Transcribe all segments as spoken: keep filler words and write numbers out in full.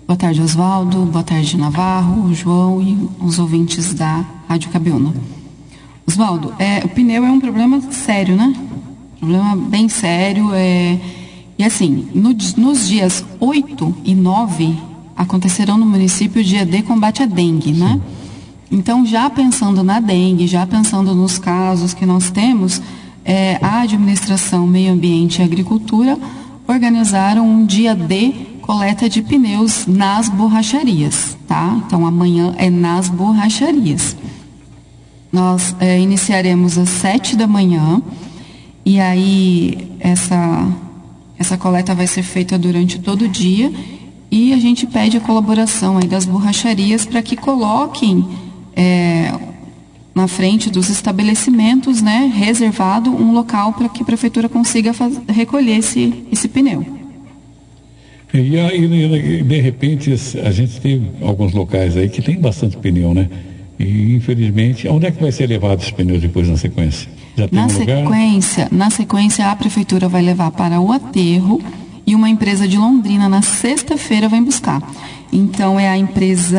Boa tarde, Oswaldo. Boa tarde, Navarro, João e os ouvintes da Rádio Cabiúna. Oswaldo, é, o pneu é um problema sério, né? Problema bem sério. É, e assim, no, nos dias oito e nove, acontecerão no município o dia de combate à dengue, né? Então, já pensando na dengue, já pensando nos casos que nós temos, é, a administração Meio Ambiente e Agricultura organizaram um dia de coleta de pneus nas borracharias, tá? Então, amanhã é nas borracharias. Nós é, iniciaremos às sete da manhã e aí essa, essa coleta vai ser feita durante todo o dia e a gente pede a colaboração aí das borracharias para que coloquem é, na frente dos estabelecimentos, né, reservado um local para que a prefeitura consiga faz, recolher esse, esse pneu. E aí, de repente, a gente tem alguns locais aí que tem bastante pneu, né? E, infelizmente, onde é que vai ser levado esse pneu depois na sequência? Já tem na um sequência, lugar? Na sequência, a prefeitura vai levar para o aterro e uma empresa de Londrina, na sexta-feira, vai buscar. Então, é a empresa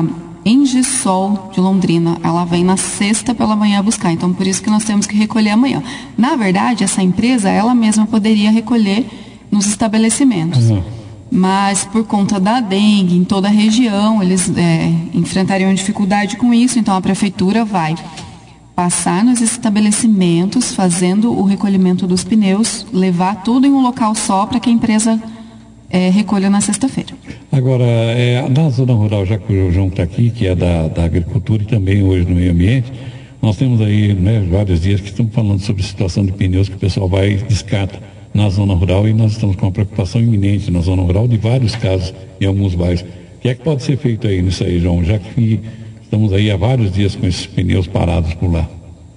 Engisol de Londrina. Ela vem na sexta pela manhã buscar. Então, por isso que nós temos que recolher amanhã. Na verdade, essa empresa, ela mesma poderia recolher nos estabelecimentos. Uhum. Mas por conta da dengue em toda a região, eles é, enfrentariam dificuldade com isso, então a prefeitura vai passar nos estabelecimentos, fazendo o recolhimento dos pneus, levar tudo em um local só para que a empresa é, recolha na sexta-feira. Agora, é, na zona rural, já que o João está aqui, que é da, da agricultura e também hoje no meio ambiente, nós temos aí, né, vários dias que estamos falando sobre a situação de pneus que o pessoal vai e descarta na zona rural, e nós estamos com uma preocupação iminente na zona rural de vários casos em alguns bairros. O que é que pode ser feito aí nisso aí, João, já que estamos aí há vários dias com esses pneus parados por lá?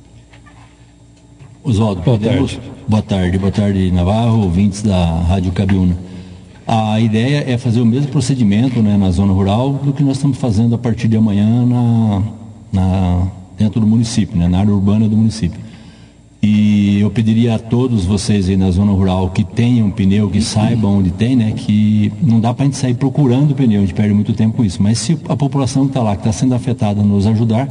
Oswaldo, boa podemos... tarde. Boa tarde, boa tarde, Navarro, ouvintes da Rádio Cabiúna. A ideia é fazer o mesmo procedimento, né, na zona rural do que nós estamos fazendo a partir de amanhã na, na, dentro do município, né, na área urbana do município. E eu pediria a todos vocês aí na zona rural que tenham pneu, que saibam onde tem, né? Que não dá para a gente sair procurando pneu, a gente perde muito tempo com isso. Mas se a população que está lá, que está sendo afetada, nos ajudar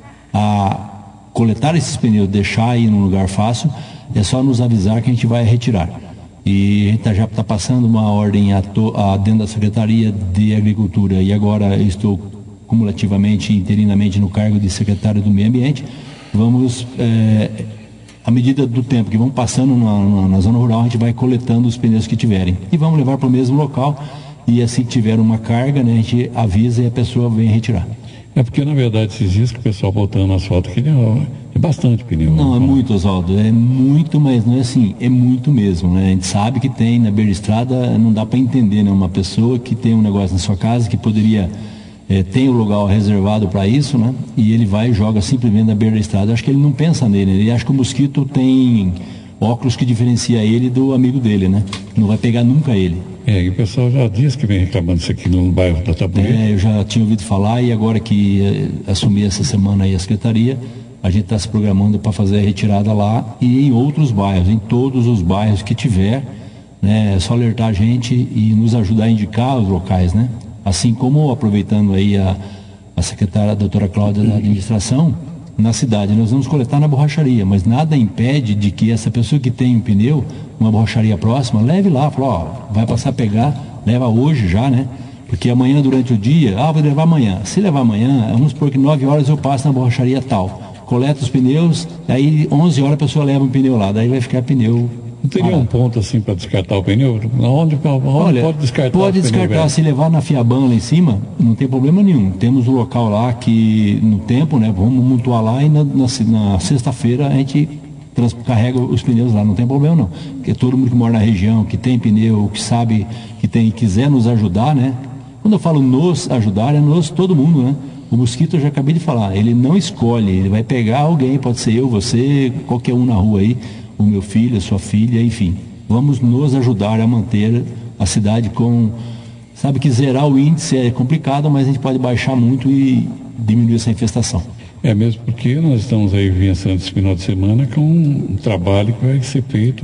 a coletar esses pneus, deixar aí num lugar fácil, é só nos avisar que a gente vai retirar. E a gente tá, já está passando uma ordem a to, a, dentro da Secretaria de Agricultura, e agora eu estou cumulativamente, interinamente no cargo de secretário do Meio Ambiente. Vamos... É, à medida do tempo que vão passando na, na, na zona rural, a gente vai coletando os pneus que tiverem e vamos levar para o mesmo local, e assim que tiver uma carga, né, a gente avisa e a pessoa vem retirar. É porque, na verdade, esses dias que o pessoal botando no asfalto aqui, é bastante pneu. Não, é muito, Oswaldo, é muito, mas não é assim, é muito mesmo, né? A gente sabe que tem na beira da estrada, não dá para entender, né? Uma pessoa que tem um negócio na sua casa que poderia... É, tem o lugar reservado para isso, né? E ele vai e joga simplesmente na beira da estrada. Eu acho que ele não pensa nele, né? Ele acha que o mosquito tem óculos que diferencia ele do amigo dele, né? Não vai pegar nunca ele. É, e o pessoal já disse que vem reclamando isso aqui no bairro da Tabuleira. É, eu já tinha ouvido falar, e agora que é, assumi essa semana aí a secretaria, a gente está se programando para fazer a retirada lá e em outros bairros, em todos os bairros que tiver, né? É só alertar a gente e nos ajudar a indicar os locais, né? Assim como, aproveitando aí a, a secretária, a doutora Cláudia da administração, na cidade nós vamos coletar na borracharia, mas nada impede de que essa pessoa que tem um pneu, uma borracharia próxima, leve lá, fala, ó, vai passar a pegar, leva hoje já, né? Porque amanhã durante o dia, ah, vou levar amanhã. Se levar amanhã, vamos supor que nove horas eu passo na borracharia tal, coleta os pneus, aí onze horas a pessoa leva um pneu lá, daí vai ficar pneu... Não teria ah, um ponto assim para descartar o pneu? Onde, onde olha, pode descartar pode o pneu, descartar, velho? Se levar na Fiaban lá em cima, não tem problema nenhum. Temos um local lá que, no tempo, né, vamos mutuar lá e na, na, na sexta-feira a gente trans, carrega os pneus lá, não tem problema não. Porque todo mundo que mora na região, que tem pneu, que sabe, que tem, quiser nos ajudar, né? Quando eu falo nos ajudar, é nos todo mundo, né? O mosquito, eu já acabei de falar, ele não escolhe, ele vai pegar alguém, pode ser eu, você, qualquer um na rua aí, o meu filho, a sua filha, enfim. Vamos nos ajudar a manter a cidade com... Sabe que zerar o índice é complicado, mas a gente pode baixar muito e diminuir essa infestação. É mesmo porque nós estamos aí vivenciando esse final de semana com um trabalho que vai ser feito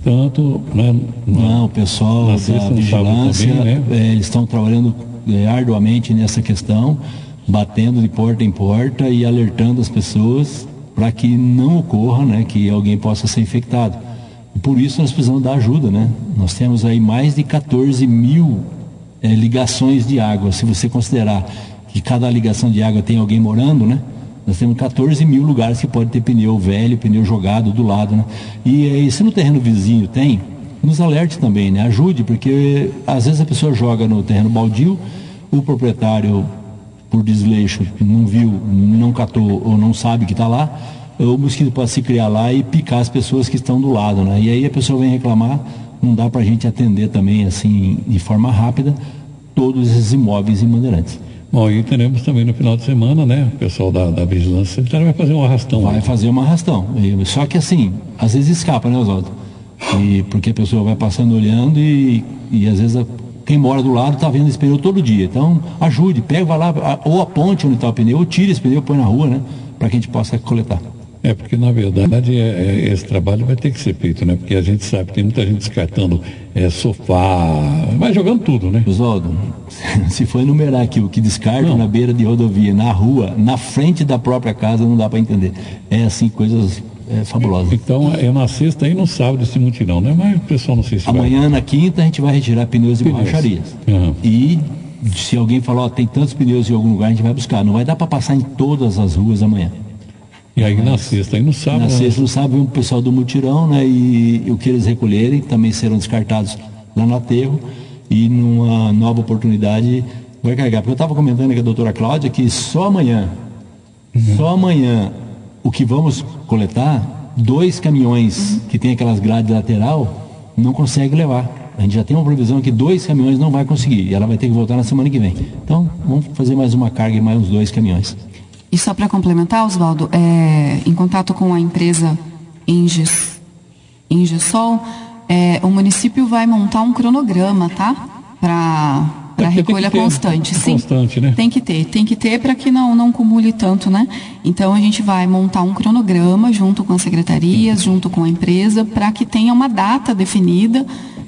Tanto né, não, o pessoal da vigilância, também, né? é, eles estão trabalhando é, arduamente nessa questão, batendo de porta em porta e alertando as pessoas para que não ocorra, né, que alguém possa ser infectado. E por isso nós precisamos dar ajuda, né? Nós temos aí mais de quatorze mil é, ligações de água. Se você considerar que cada ligação de água tem alguém morando, né? Nós temos quatorze mil lugares que pode ter pneu velho, pneu jogado do lado, né? E, e se no terreno vizinho tem, nos alerte também, né? Ajude, porque às vezes a pessoa joga no terreno baldio, o proprietário, por desleixo, não viu, não catou ou não sabe que está lá, o mosquito pode se criar lá e picar as pessoas que estão do lado, né? E aí a pessoa vem reclamar, não dá para a gente atender também, assim, de forma rápida, todos esses imóveis em Bandeirantes. Bom, e teremos também no final de semana, né? O pessoal da, da Vigilância Sanitária vai fazer um arrastão. Vai né? fazer um arrastão. Só que assim, às vezes escapa, né, Oswaldo? E porque a pessoa vai passando olhando e, e às vezes a, quem mora do lado está vendo esse pneu todo dia. Então, ajude, pega, vai lá, ou aponte onde está o pneu, ou tire esse pneu, põe na rua, né? Para que a gente possa coletar. É, porque na verdade é, é, esse trabalho vai ter que ser feito, né? Porque a gente sabe que tem muita gente descartando é, sofá, vai jogando tudo, né? Oswaldo, se for enumerar aqui o que descarta não. na beira de rodovia, na rua, na frente da própria casa, não dá para entender. É assim, coisas é, fabulosas. Então é na sexta e no sábado esse mutirão, né? Mas o pessoal não sei se Amanhã, vai... na quinta, a gente vai retirar pneus e borracharias. Uhum. E se alguém falar, ó, tem tantos pneus em algum lugar, a gente vai buscar. Não vai dar para passar em todas as ruas amanhã. E aí na sexta e no sábado... Na sexta e no sábado vem o pessoal do mutirão, né? E, e o que eles recolherem também serão descartados lá no aterro e numa nova oportunidade vai carregar. Porque eu estava comentando com a doutora Cláudia que só amanhã, uhum. só amanhã, o que vamos coletar, dois caminhões que tem aquelas grades lateral não consegue levar. A gente já tem uma previsão que dois caminhões não vai conseguir e ela vai ter que voltar na semana que vem. Então, vamos fazer mais uma carga e mais uns dois caminhões. E só para complementar, Oswaldo, é, em contato com a empresa Ingesol, é, o município vai montar um cronograma, tá? Para recolha constante. Sim, constante, né? Tem que ter, tem que ter para que não, não acumule tanto, né? Então a gente vai montar um cronograma junto com as secretarias, junto com a empresa, para que tenha uma data definida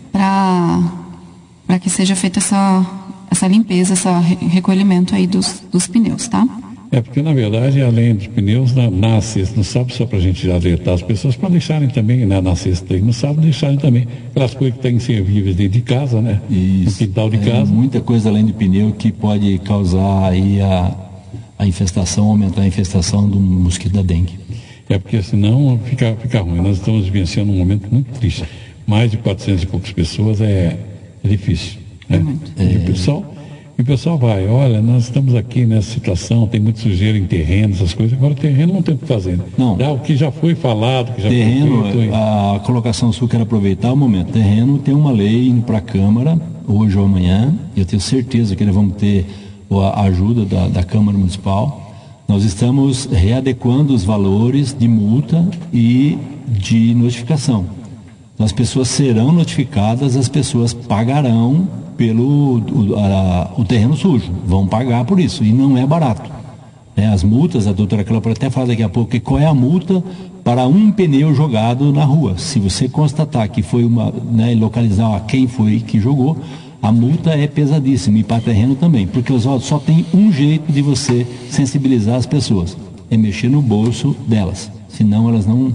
para para que seja feita essa, essa limpeza, esse recolhimento aí dos, dos pneus, tá? É porque, na verdade, além dos pneus, na, na sexta, no sábado, só para a gente alertar as pessoas, para deixarem também, né, na sexta e no sábado, deixarem também aquelas coisas que estão inservíveis dentro de casa, né? Isso. No quintal de é, casa. Muita coisa além do pneu que pode causar aí a, a infestação, aumentar a infestação do mosquito da dengue. É porque senão fica, fica ruim. Nós estamos vivenciando um momento muito triste. Mais de quatrocentas e poucas pessoas é, é difícil. Né? É. E o pessoal... E o pessoal vai, olha, nós estamos aqui nessa situação, tem muito sujeira em terreno, essas coisas, agora o terreno não tem o que fazer. Não. Já, o que já foi falado, que já terreno, foi feito. A colocação sul quer aproveitar o momento. Terreno tem uma lei indo para a Câmara, hoje ou amanhã, e eu tenho certeza que nós vamos ter a ajuda da, da Câmara Municipal. Nós estamos readequando os valores de multa e de notificação. Então, as pessoas serão notificadas, as pessoas pagarão pelo o, a, o terreno sujo, vão pagar por isso, e não é barato. É, as multas, a doutora Cláudia pode até falar daqui a pouco, que qual é a multa para um pneu jogado na rua. Se você constatar que foi uma, né, localizar quem foi que jogou, a multa é pesadíssima, e para terreno também, porque os outros só tem um jeito de você sensibilizar as pessoas, é mexer no bolso delas, senão elas não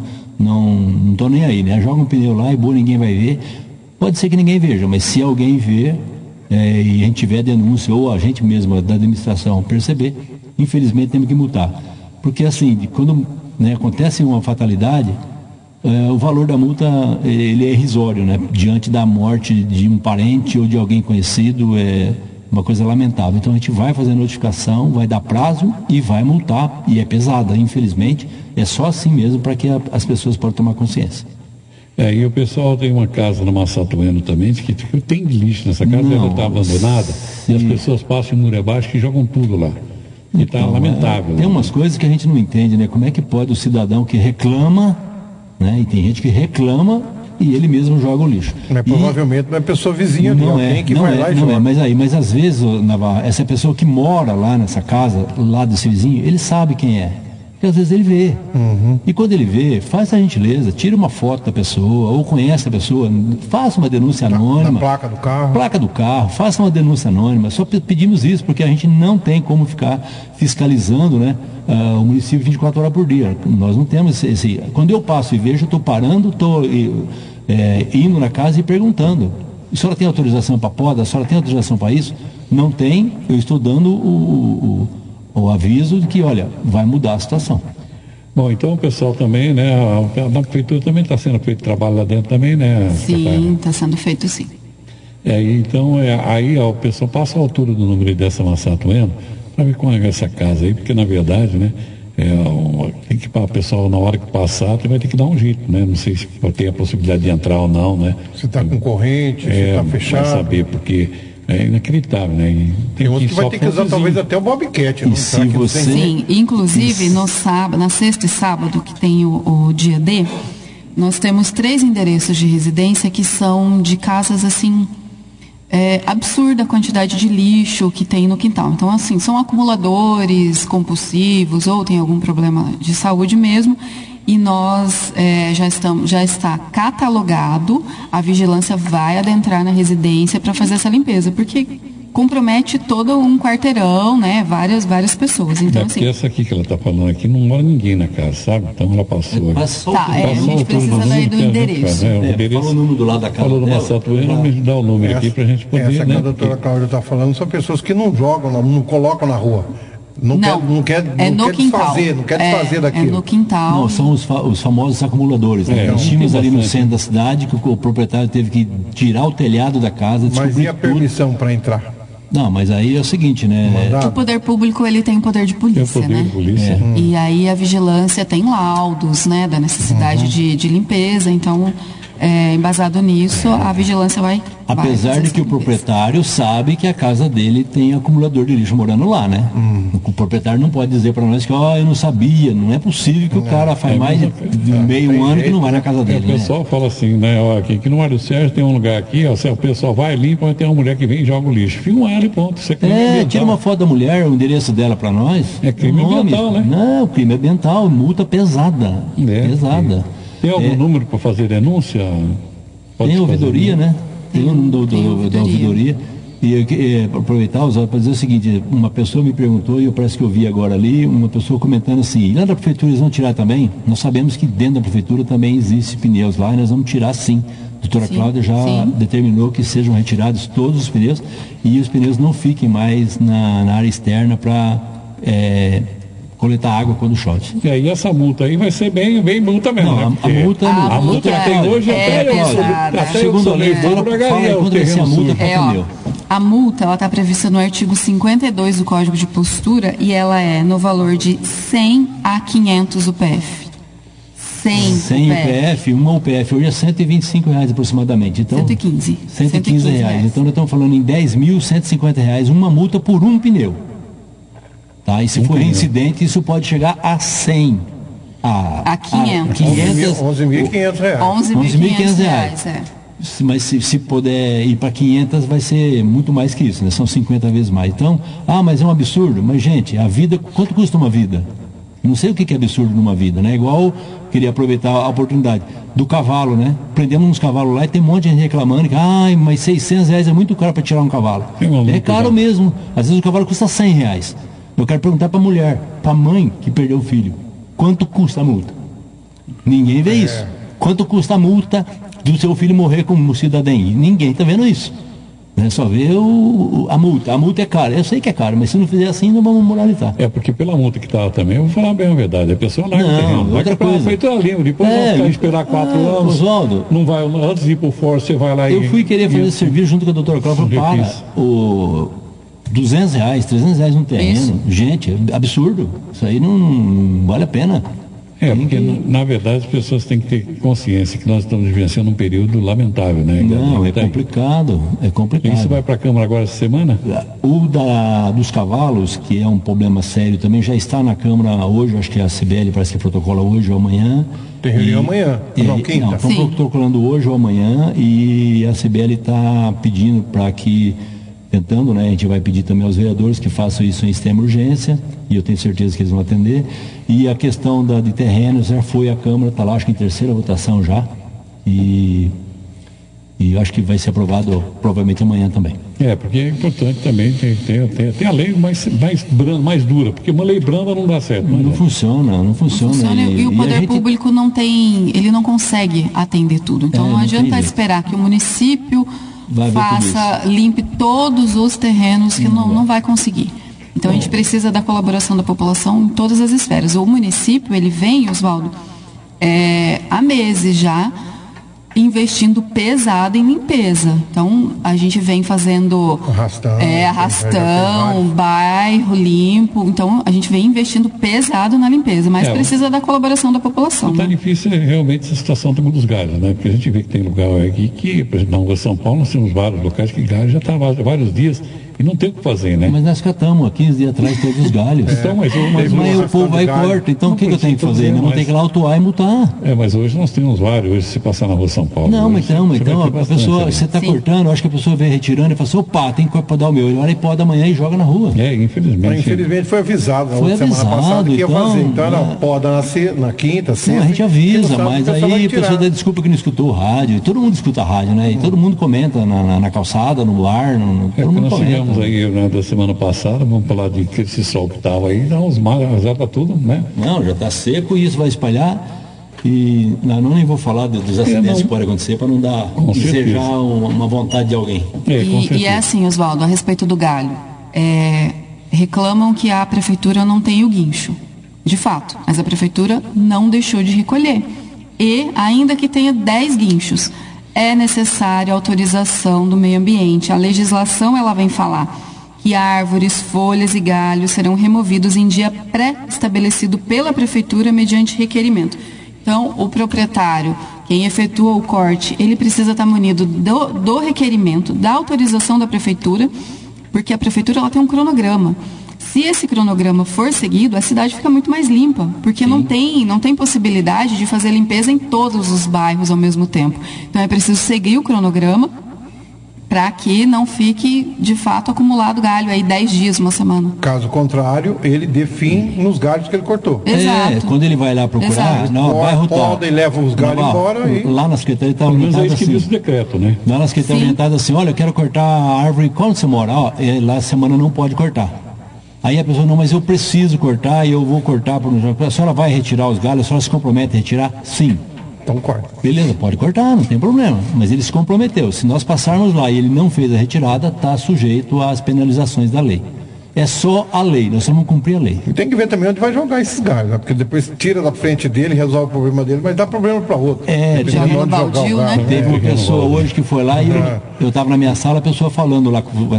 não estão nem aí, né? Joga um pneu lá e boa, ninguém vai ver. Pode ser que ninguém veja, mas se alguém ver é, e a gente tiver denúncia, ou a gente mesmo da administração perceber, infelizmente temos que multar. Porque assim, quando né, acontece uma fatalidade, é, o valor da multa ele é irrisório, né? Diante da morte de um parente ou de alguém conhecido, é uma coisa lamentável. Então a gente vai fazer notificação, vai dar prazo e vai multar, e é pesada, infelizmente. É só assim mesmo para que a, as pessoas possam tomar consciência. É, e o pessoal tem uma casa no Massatueno também, que tem lixo nessa casa, ela está abandonada, sim. E as pessoas passam em muro abaixo que jogam tudo lá. E está então, lamentável. É, tem umas coisas que a gente não entende, né? Como é que pode o cidadão que reclama, né? E tem gente que reclama e ele mesmo joga o lixo. Mas, e, provavelmente não é pessoa vizinha de alguém é, que não vai é, lá e não joga. É, mas aí, mas às vezes, Navarro, essa pessoa que mora lá nessa casa, lá desse vizinho, ele sabe quem é. Porque às vezes ele vê. Uhum. E quando ele vê, faz a gentileza, tira uma foto da pessoa, ou conhece a pessoa, faça uma denúncia anônima. Na placa do carro. Placa do carro, faça uma denúncia anônima. Só pedimos isso, porque a gente não tem como ficar fiscalizando, né, uh, o município vinte e quatro horas por dia. Nós não temos esse... esse quando eu passo e vejo, eu estou parando, estou é, indo na casa e perguntando. A senhora tem autorização para poda? A senhora tem autorização para isso? Não tem, eu estou dando o... o o aviso de que, olha, vai mudar a situação. Bom, então o pessoal também, né, a, na prefeitura também está sendo feito trabalho lá dentro também, né? Sim, está sendo feito sim. É, então, é, aí ó, o pessoal passa a altura do número dessa Massatueno para ver como é essa casa aí, porque na verdade, né, é, um, tem que, o pessoal, na hora que passar, vai ter que dar um jeito, né? Não sei se tem a possibilidade de entrar ou não, né? Se está com corrente, se é, está fechado. Vai saber, porque... É inacreditável, né? E tem outros que, que vai ter que usar talvez até o Bobcat. E se você... Sim, inclusive no sábado, na sexta e sábado, que tem o, o dia D, nós temos três endereços de residência que são de casas assim, é, absurda a quantidade de lixo que tem no quintal. Então, assim, são acumuladores compulsivos ou tem algum problema de saúde mesmo. E nós é, já, estamos, já está catalogado, a vigilância vai adentrar na residência para fazer essa limpeza, porque compromete todo um quarteirão, né? Várias, várias pessoas. Então, é porque assim, essa aqui que ela está falando aqui, não mora ninguém na casa, sabe? Então ela passou. Passou tá, é, a gente precisa daí do endereço. Né? O É, endereço. Fala o número do lado da casa. Falou do Massatueno, me dá o número essa, aqui para a gente poder. Essa que né? a doutora Cláudia está falando são pessoas que não jogam, não colocam na rua. Não, não, quer, não quer, é não no quer quintal. desfazer, não quer é, desfazer daquilo. É no quintal. Não, são os, fa os famosos acumuladores. Né? É, Nós tínhamos ali no bastante. centro da cidade que o, o proprietário teve que tirar o telhado da casa. Mas e a permissão para entrar? Não, mas aí é o seguinte, né? O poder público, ele tem poder de polícia, tem poder né? de polícia. É. Hum. E aí a vigilância tem laudos, né, da necessidade uhum. de, de limpeza, então, é, embasado nisso, a vigilância vai... Apesar vai de que o proprietário sabe que a casa dele tem acumulador de lixo morando lá, né? Hum. O proprietário não pode dizer para nós que, ó, oh, eu não sabia, não é possível que o cara faz é, mais de, de é, meio ano jeito. que não vai na casa dele, é, o pessoal né? fala assim, né, ó, aqui, aqui no Mário Sérgio tem um lugar aqui, ó, o pessoal vai limpa, vai ter uma mulher que vem e joga o lixo. Filma ela e ponto. Isso é, crime é ambiental. Tira uma foto da mulher, o endereço dela para nós. É crime ambiental, né? Não, crime ambiental, multa pesada. É, pesada. Tem algum é. número para fazer denúncia? Pode tem ouvidoria, né? Tem o número da ouvidoria. E eu é, aproveitar para dizer o seguinte, uma pessoa me perguntou, e eu parece que eu vi agora ali, uma pessoa comentando assim, lá da prefeitura eles vão tirar também? Nós sabemos que dentro da prefeitura também existe pneus lá, e nós vamos tirar sim. A doutora sim, Cláudia já sim. determinou que sejam retirados todos os pneus e os pneus não fiquem mais na, na área externa para é, coletar água quando chove. E aí essa multa aí vai ser bem, bem multa mesmo, não, né? A, a multa, a a multa que tem hoje é, até, é eu, até segundo a lei, fala quando vai ser a multa para é, pneu. A multa, ela está prevista no artigo cinquenta e dois do Código de Postura e ela é no valor de cem a quinhentos U P F. cem, cem U P F, uma U P F hoje é cento e vinte e cinco reais aproximadamente. Então, cento e quinze. cento e quinze reais. Então nós estamos falando em dez mil cento e cinquenta reais, uma multa por um pneu. Tá? E se um for pneu. Incidente, isso pode chegar a cem. A, a quinhentos. onze mil e quinhentos reais. onze mil e quinhentos reais, é. Mas se, se puder ir para quinhentos, vai ser muito mais que isso, né? São cinquenta vezes mais. Então, ah, mas é um absurdo. Mas, gente, a vida, quanto custa uma vida? Não sei o que é absurdo numa vida, né? Igual, queria aproveitar a oportunidade do cavalo, né? Prendemos uns cavalos lá e tem um monte de gente reclamando que, ai, mas seiscentos reais é muito caro para tirar um cavalo. É caro mesmo. Às vezes o cavalo custa cem reais. Eu quero perguntar para a mulher, para a mãe que perdeu o filho, quanto custa a multa? Ninguém vê é. isso. Quanto custa a multa do seu filho morrer como cidadão? Ninguém está vendo isso. Né? Só vê o, a multa. A multa é cara. Eu sei que é caro, mas se não fizer assim, não vamos moralizar. É porque pela multa que está também, eu vou falar bem a verdade. A pessoa larga o terreno. Outra coisa. Feito livre. Depois é, vai ficar esperar quatro ah, anos. Oswaldo. Não vai, antes de ir para o fórum, você vai lá eu e... Eu fui querer fazer e, serviço junto com a doutora Cláudia para o duzentos reais, trezentos reais no terreno. Isso. Gente, é absurdo. Isso aí não, não vale a pena. É, porque que... na verdade as pessoas têm que ter consciência que nós estamos vivenciando um período lamentável, né? Não, é complicado, é complicado. Isso vai para a Câmara agora essa semana? O da, dos cavalos, que é um problema sério também, já está na Câmara hoje, acho que a C B L parece que protocola hoje ou amanhã. Tem reunião amanhã, e, não, quinta. Não, estão protocolando hoje ou amanhã e a C B L está pedindo para que tentando, né? A gente vai pedir também aos vereadores que façam isso em extrema urgência, e eu tenho certeza que eles vão atender. E a questão da, de terrenos já foi à Câmara, está lá, acho que em terceira votação já, e, e acho que vai ser aprovado provavelmente amanhã também. É, porque é importante também ter, ter, ter, ter a lei mais, mais, branda, mais dura, porque uma lei branda não dá certo. Não, não funciona, não funciona. Não funciona e, e o poder gente... público não tem, ele não consegue atender tudo. Então é, não, não adianta esperar que o município faça, limpe todos os terrenos, que não, não, não vai conseguir. Então a gente precisa da colaboração da população em todas as esferas. O município, ele vem, Oswaldo, é, há meses já, investindo pesado em limpeza. Então, a gente vem fazendo arrastão, é, arrastão bairro limpo. Então, a gente vem investindo pesado na limpeza, mas é, precisa da colaboração da população. Está né? difícil realmente essa situação do dos galhos, né? Porque a gente vê que tem lugar aqui que, por exemplo, na rua São Paulo, nós temos vários locais que galho já está há vários dias e não tem o que fazer, né? Mas nós catamos, há quinze dias atrás teve os galhos. É, então, mas, mas, mas o povo vai e corta, então o que, que eu tenho que fazer? Não tem que ir lá autuar e multar. É, mas hoje nós temos vários, hoje se passar na rua São Paulo. Não, hoje, então, então a pessoa, ali. Você está cortando, eu acho que a pessoa vem retirando e fala assim, opa, tem que podar o meu. Ele vai e poda amanhã e joga na rua. É, infelizmente. Mas, infelizmente foi avisado na foi semana avisado, passada que ia então, fazer. Então, não, é... poda na, se, na quinta, sexta. Não, a gente avisa, sabe, mas a pessoa aí a pessoa dá desculpa que não escutou o rádio. E todo mundo escuta a rádio, né? E hum. todo mundo comenta na, na, na calçada, no lar. No, é, todo mundo nós comenta. tivemos aí, né, da semana passada, vamos falar de que esse sol que estava aí, dá uns mares, já está tudo, né? Não, já está seco e isso vai espalhar. E não, não nem vou falar dos acidentes é, que podem acontecer para não dar desejar uma, uma vontade de alguém. É, e, e é assim, Oswaldo, a respeito do galho, é, reclamam que a prefeitura não tem o guincho, de fato, mas a prefeitura não deixou de recolher. E ainda que tenha dez guinchos, é necessária a autorização do meio ambiente. A legislação ela vem falar que árvores, folhas e galhos serão removidos em dia pré-estabelecido pela prefeitura mediante requerimento. Então, o proprietário, quem efetua o corte, ele precisa estar munido do, do requerimento, da autorização da prefeitura, porque a prefeitura ela tem um cronograma. Se esse cronograma for seguido, a cidade fica muito mais limpa, porque não tem, não tem possibilidade de fazer limpeza em todos os bairros ao mesmo tempo. Então, é preciso seguir o cronograma para que não fique, de fato, acumulado galho aí dez dias, uma semana. Caso contrário, ele dê fim nos galhos que ele cortou. Exato. É, quando ele vai lá procurar, Exato. não, bairro tal. Poda e leva os galhos não, embora. E... Lá na secretaria está orientado assim. Mas é isso que assim, diz o decreto, né? Lá na secretaria está orientado assim, olha, eu quero cortar a árvore, quando você mora? Ó, lá a semana não pode cortar. Aí a pessoa, não, mas eu preciso cortar e eu vou cortar. Por... A senhora vai retirar os galhos, a senhora se compromete a retirar? Sim. Então corta. Beleza, pode cortar, não tem problema. Mas ele se comprometeu. Se nós passarmos lá e ele não fez a retirada, está sujeito às penalizações da lei. É só a lei, nós vamos cumprir a lei. E tem que ver também onde vai jogar esses galhos, né? Porque depois tira da frente dele, resolve o problema dele, mas dá problema para outro. É, joga no baldio, né? Teve uma pessoa hoje que foi lá e eu estava na minha sala, a pessoa falando lá com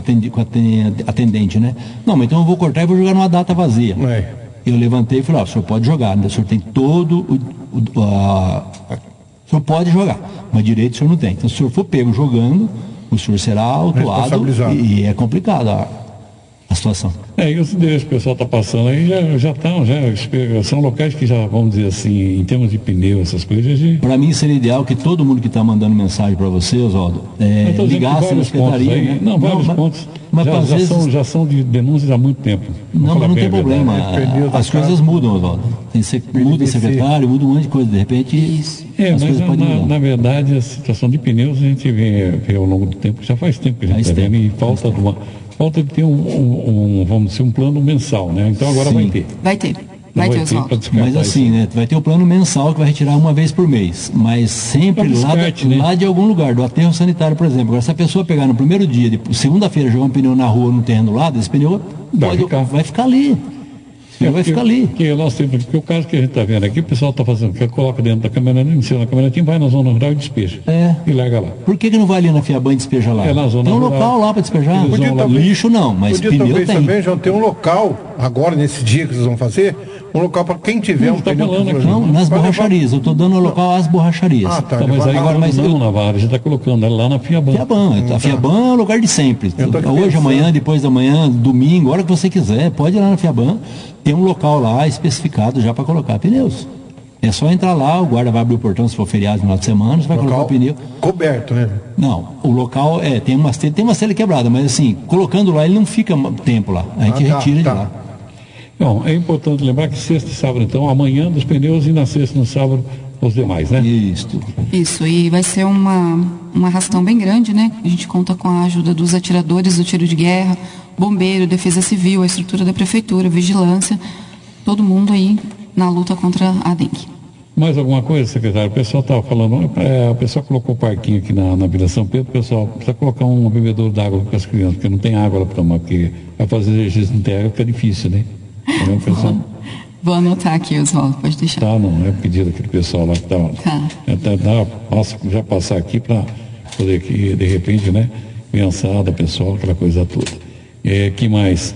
a atendente, né? Não, mas então eu vou cortar e vou jogar numa data vazia. É. Eu levantei e falei, ó, o senhor pode jogar, né? O senhor tem todo o... o a, o senhor pode jogar, mas direito o senhor não tem. Então, se o senhor for pego jogando, o senhor será autuado e, e é complicado a, a situação. É, e os endereços que o pessoal está passando aí já já estão, já, são locais que já, vamos dizer assim, em termos de pneu, essas coisas. De... Para mim seria ideal que todo mundo que está mandando mensagem para você, Oswaldo, é, ligasse na secretaria. Aí, né? Não, vários não, pontos. Mas, já, já, vezes... são, já são de denúncias há muito tempo. Não, mas não tem problema. A, as coisas mudam, Oswaldo. Muda o secretário, muda um monte de coisa. De repente, Isso. É, as mas na, na verdade, a situação de pneus a gente vê, vê ao longo do tempo, já faz tempo que a gente está vendo, e falta de uma. Falta de ter um, um, um, vamos dizer, um plano mensal, né? Então agora Sim. vai ter. Vai ter. Vai, vai ter, Oswaldo. Mas assim, né? Vai ter o plano mensal que vai retirar uma vez por mês. Mas sempre descarte, lá, né? lá de algum lugar, do aterro sanitário, por exemplo. Agora, se a pessoa pegar no primeiro dia, de segunda-feira, jogar um pneu na rua, no terreno do lado, esse pneu vai, pode, ficar. vai ficar ali. É, vai ficar ali. Que nós temos, porque o caso que a gente está vendo aqui, o pessoal está fazendo, que coloca dentro da caminhonete, em cima da caminhonete, vai na zona rural e despeja. É. E larga lá. Por que, que não vai ali na Fiaban e despeja lá? É na zona tem um rural. local lá para despejar. Podia lá. Também, lixo não, mas podia pneu talvez tem. também, João, ter um local, agora, nesse dia que vocês vão fazer, um local para quem tiver não, um tá pneu. Falando aqui. Não, nas borracharias. Eu estou dando o local às borracharias. Ah, tá. tá mas aí agora, mas não, eu... Navarra, a gente está colocando ela lá na Fiaban. Fiaban. Hum, a Fiaban tá. é o lugar de sempre. Hoje, amanhã, depois da manhã, domingo, a hora que você quiser, pode ir lá na Fiaban. Tem um local lá especificado já para colocar pneus. É só entrar lá, o guarda vai abrir o portão se for feriado no final de semana, você vai Local colocar o pneu. Coberto, né? Não, o local é, tem umas tem umas telhas quebradas, mas assim, colocando lá ele não fica tempo lá. A gente Ah, tá, retira tá. de lá. Bom, é importante lembrar que sexta e sábado, então, amanhã dos pneus e na sexta e no sábado os demais, né? Isso. Isso, e vai ser uma, uma arrastão bem grande, né? A gente conta com a ajuda dos atiradores do tiro de guerra, bombeiro, defesa civil, a estrutura da prefeitura, vigilância, todo mundo aí na luta contra a dengue. Mais alguma coisa, secretário? O pessoal estava falando, é, o pessoal colocou o parquinho aqui na, na Vila São Pedro, o pessoal precisa colocar um bebedouro d'água para as crianças, porque não tem água para tomar, porque vai fazer exercício não tem água, fica difícil, né? Então, o pessoal... Vou anotar aqui, Oswaldo, pode deixar. Tá, não, é pedido aquele pessoal lá que tá. Tá. É, tá, tá posso já passar aqui para poder que, de repente, né? Criançada, pessoal, aquela coisa toda. É, que mais?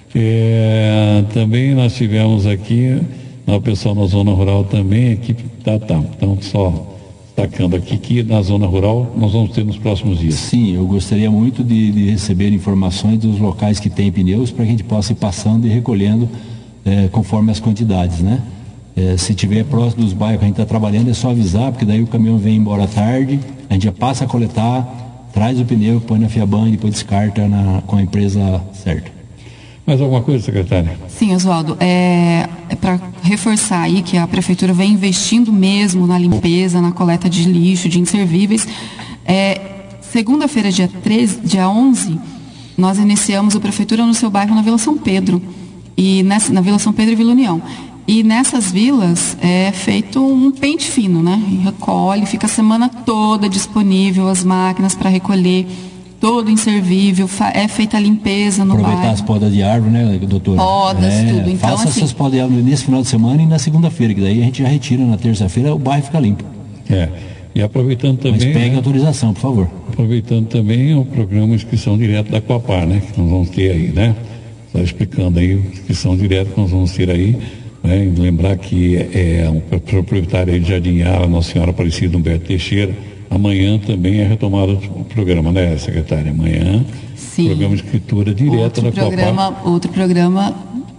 É, também nós tivemos aqui, o pessoal na zona rural também, equipe, tá, tá. Então, só destacando aqui que na zona rural nós vamos ter nos próximos dias. Sim, eu gostaria muito de, de receber informações dos locais que tem pneus para que a gente possa ir passando e recolhendo é, conforme as quantidades, né? É, se tiver próximo dos bairros que a gente está trabalhando, é só avisar, porque daí o caminhão vem embora à tarde, a gente já passa a coletar, traz o pneu, põe na Fiaban e depois descarta na, com a empresa certa. Mais alguma coisa, secretária? Sim, Oswaldo, é, é para reforçar aí que a prefeitura vem investindo mesmo na limpeza, na coleta de lixo, de inservíveis. É, segunda-feira, dia treze, dia onze, nós iniciamos o Prefeitura no Seu Bairro na Vila São Pedro, e nessa, na Vila São Pedro e Vila União. E nessas vilas é feito um pente fino, né? E recolhe, fica a semana toda disponível as máquinas para recolher todo inservível, é feita a limpeza no Aproveitar bairro. as podas de árvore, né, doutora? Podas, é, tudo. Então, faça assim, essas podas de árvore nesse final de semana e na segunda-feira, que daí a gente já retira na terça-feira, o bairro fica limpo. É. E aproveitando também... Mas pegue né, autorização, por favor. Aproveitando também o programa Inscrição Direta da Coapar, né? Que nós vamos ter aí, né? Só explicando aí, inscrição direta que nós vamos ter aí, né? E lembrar que é um proprietário aí de Jardim Ara, Nossa Senhora Aparecida Humberto Teixeira. Amanhã também é retomada o programa, né, secretária? Amanhã, sim, programa de escritura direta outro da programa, Coapar. Outro programa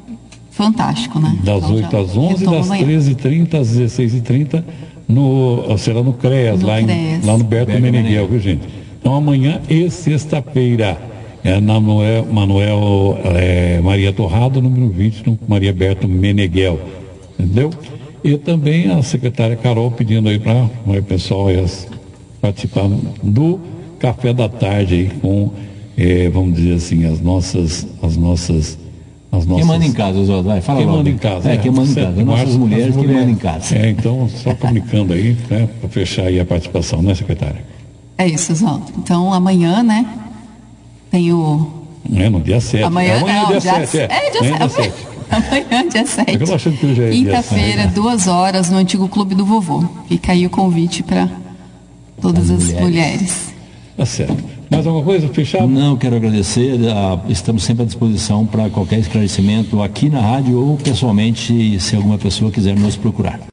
fantástico, né? Das Então, oito já às onze, retoma das amanhã. treze e trinta às dezesseis e trinta, no, será no CREAS, No lá, em, CREAS. lá no Berto Berto Meneghel, Meneghel. viu, gente? Então amanhã e sexta-feira é na Manuel, Manuel é, Maria Torrado, número vinte, no Maria Berto Meneghel, entendeu? E também a secretária Carol pedindo aí para o pessoal aí, as, participar do café da tarde aí com, é, vamos dizer assim, as nossas, as nossas, as nossas... Quem manda em casa, Oswaldo? Vai, fala Quem logo. manda em casa. É, quem manda em sete casa. de Nossas março, mulheres as que mandam em casa. É, então, só comunicando aí, né, para fechar aí a participação, né, secretária? É isso, Oswaldo. Então, amanhã, né, tem o... É, no dia sete. Amanhã, é, amanhã não, dia dia, sete, é. é, dia Amanhã sete. dia sete. Amanhã, dia sete. Eu tô achando que hoje é dia Quinta-feira, sete. duas horas, no antigo Clube do Vovô. Fica aí o convite para todas as, As mulheres. mulheres. Tá certo. Mais alguma coisa? Fechado? Não, quero agradecer. ah, Estamos sempre à disposição para qualquer esclarecimento aqui na rádio ou pessoalmente, se alguma pessoa quiser nos procurar.